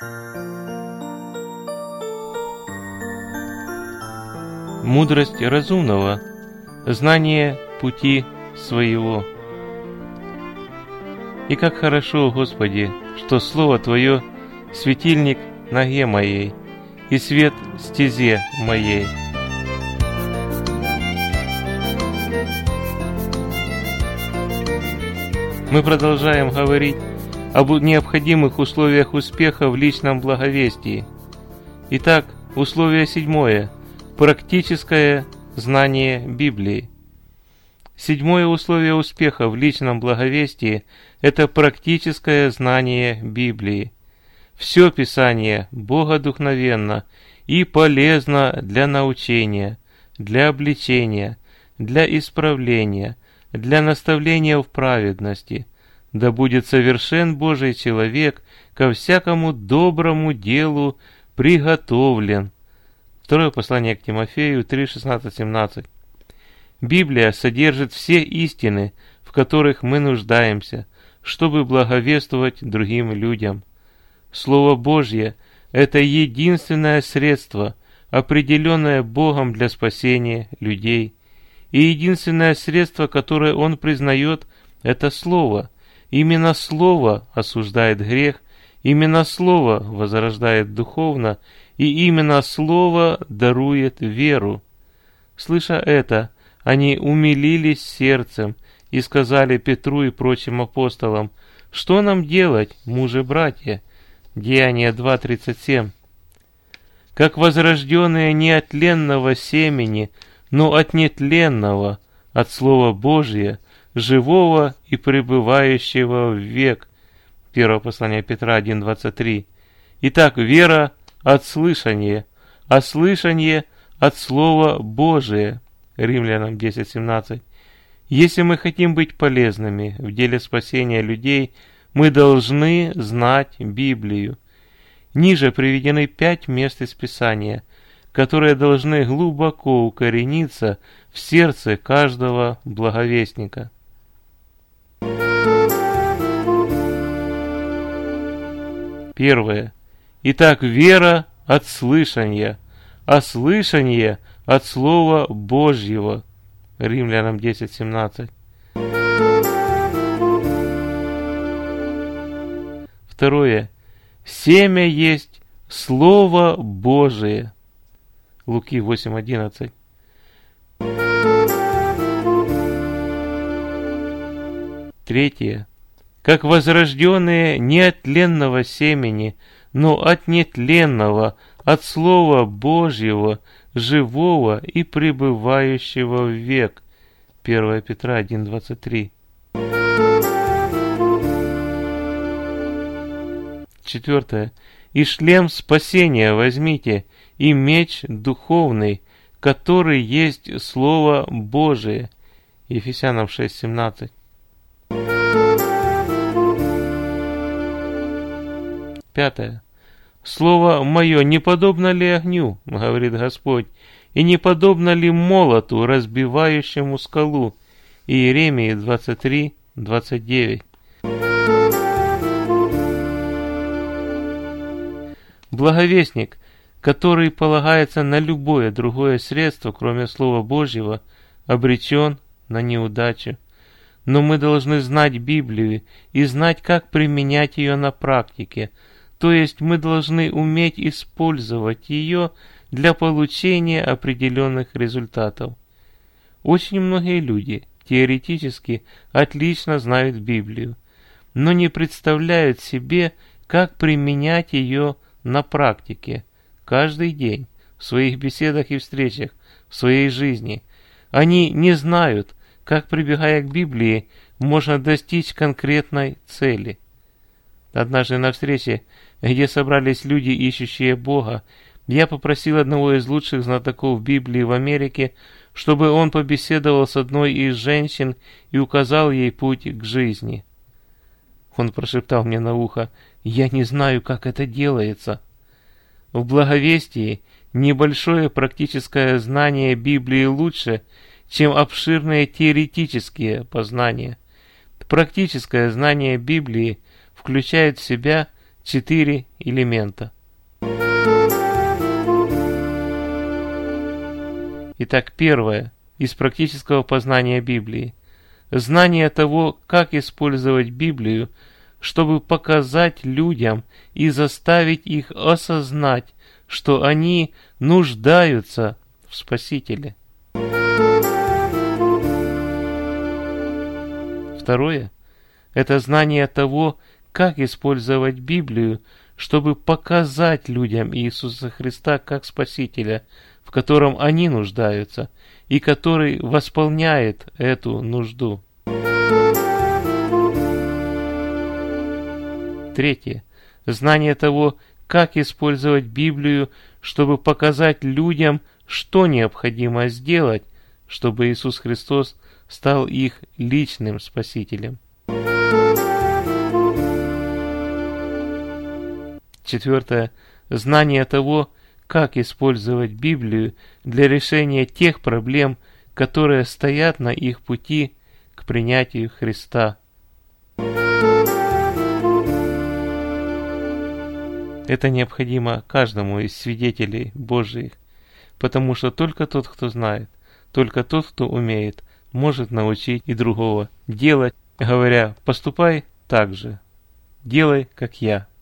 Мудрость разумного, знание пути своего. И как хорошо, Господи, что Слово Твое — светильник ноге моей и свет стезе моей. Мы продолжаем говорить об необходимых условиях успеха в личном благовестии. Итак, условие 7. Практическое знание Библии. 7 условие успеха в личном благовестии – это практическое знание Библии. Все Писание богодухновенно и полезно для научения, для обличения, для исправления, для наставления в праведности. Да будет совершен Божий человек ко всякому доброму делу приготовлен. Второе послание к Тимофею 3:16-17. Библия содержит все истины, в которых мы нуждаемся, чтобы благовествовать другим людям. Слово Божье – это единственное средство, определенное Богом для спасения людей. И единственное средство, которое Он признает, это Слово. Именно Слово осуждает грех, именно Слово возрождает духовно, и именно Слово дарует веру. Слыша это, они умилились сердцем и сказали Петру и прочим апостолам: «Что нам делать, мужи-братья?» Деяния 2:37. «Как возрожденные не от тленного семени, но от нетленного, от Слова Божия, живого и пребывающего в век». Первое послание Петра 1:23. Итак, вера от слышания, а слышание от Слова Божия. Римлянам 10:17. Если мы хотим быть полезными в деле спасения людей, мы должны знать Библию. Ниже приведены 5 мест из Писания, которые должны глубоко укорениться в сердце каждого благовестника. Первое. Итак, вера от слышания, а слышание от Слова Божьего. Римлянам 10:17. Второе. Семя есть Слово Божие. Луки 8:11. Третье. Как возрожденные не от тленного семени, но от нетленного, от Слова Божьего, живого и пребывающего в век. 1 Петра 1:23. Четвертое. И шлем спасения возьмите, и меч духовный, который есть Слово Божие. Ефесянам 6:17. Пятое. Слово мое не подобно ли огню, говорит Господь, и не подобно ли молоту, разбивающему скалу? Иеремии 23:29. Благовестник, который полагается на любое другое средство, кроме Слова Божьего, обречен на неудачу. Но мы должны знать Библию и знать, как применять ее на практике. То есть мы должны уметь использовать ее для получения определенных результатов. Очень многие люди теоретически отлично знают Библию, но не представляют себе, как применять ее на практике, каждый день, в своих беседах и встречах, в своей жизни. Они не знают, как, прибегая к Библии, можно достичь конкретной цели. Однажды на встрече, где собрались люди, ищущие Бога, я попросил одного из лучших знатоков Библии в Америке, чтобы он побеседовал с одной из женщин и указал ей путь к жизни. Он прошептал мне на ухо: «Я не знаю, как это делается». В благовестии небольшое практическое знание Библии лучше, чем обширные теоретические познания. Практическое знание Библии включает в себя 4 элемента. Итак, первое из практического познания Библии. Знание того, как использовать Библию, чтобы показать людям и заставить их осознать, что они нуждаются в Спасителе. Второе – это знание того, как использовать Библию, чтобы показать людям Иисуса Христа как Спасителя, в котором они нуждаются, и который восполняет эту нужду. Третье. Знание того, как использовать Библию, чтобы показать людям, что необходимо сделать, чтобы Иисус Христос стал их личным Спасителем. Четвертое. Знание того, как использовать Библию для решения тех проблем, которые стоят на их пути к принятию Христа. Это необходимо каждому из свидетелей Божиих, потому что только тот, кто знает, только тот, кто умеет, может научить и другого делать, говоря: «Поступай так же, делай, как я».